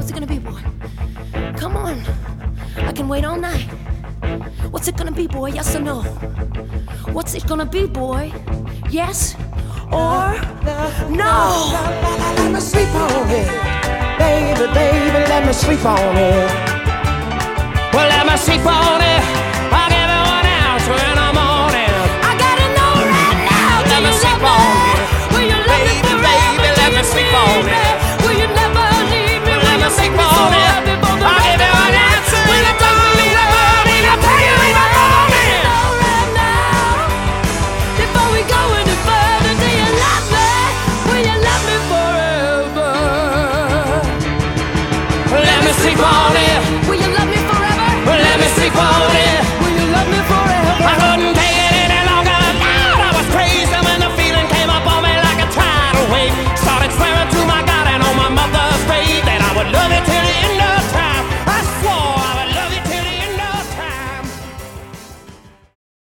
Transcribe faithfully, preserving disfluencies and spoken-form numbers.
What's it gonna be, boy? Come on. I can wait all night. What's it gonna be, boy? Yes or no? What's it gonna be, boy? Yes or no? Let me sleep on it. Baby, baby, let me sleep on it. Well, let me sleep on it.